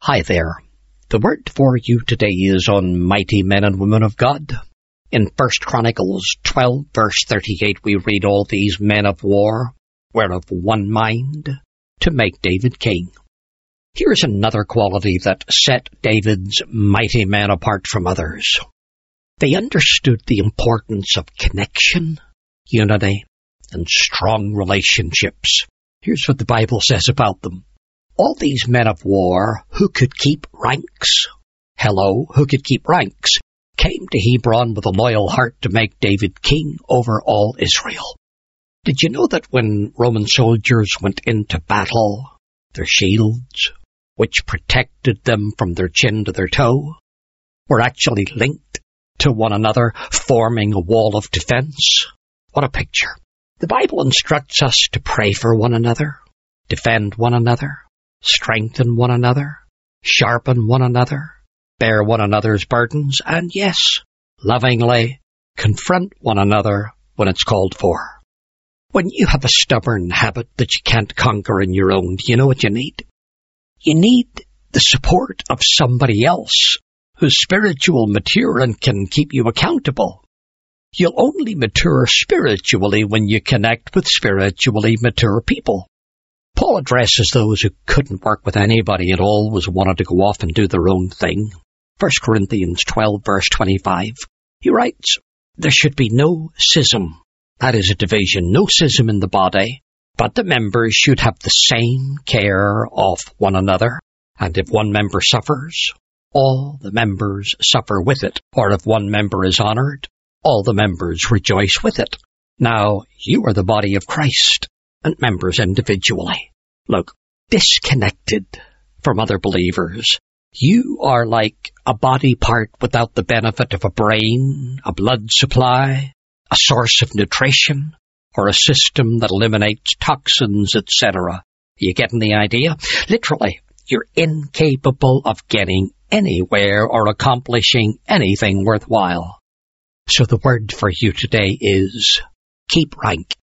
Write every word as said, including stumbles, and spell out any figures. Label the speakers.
Speaker 1: Hi there. The word for you today is on mighty men and women of God. In First Chronicles twelve, verse thirty-eight, we read, all these men of war were of one mind to make David king. Here's another quality that set David's mighty men apart from others. They understood the importance of connection, unity, and strong relationships. Here's what the Bible says about them. All these men of war who could keep ranks, hello, who could keep ranks, came to Hebron with a loyal heart to make David king over all Israel. Did you know that when Roman soldiers went into battle, their shields, which protected them from their chin to their toe, were actually linked to one another, forming a wall of defense? What a picture. The Bible instructs us to pray for one another, defend one another, strengthen one another, sharpen one another, bear one another's burdens, and yes, lovingly confront one another when it's called for. When you have a stubborn habit that you can't conquer on your own, do you know what you need? You need the support of somebody else who's spiritual mature and can keep you accountable. You'll only mature spiritually when you connect with spiritually mature people. Paul addresses those who couldn't work with anybody and always wanted to go off and do their own thing. First Corinthians twelve, verse twenty-five. He writes, there should be no schism, that is a division, no schism in the body, but the members should have the same care of one another. And if one member suffers, all the members suffer with it. Or if one member is honored, all the members rejoice with it. Now, you are the body of Christ, and members individually. Look, disconnected from other believers, you are like a body part without the benefit of a brain, a blood supply, a source of nutrition, or a system that eliminates toxins, et cetera. You getting the idea? Literally, you're incapable of getting anywhere or accomplishing anything worthwhile. So the word for you today is keep rank.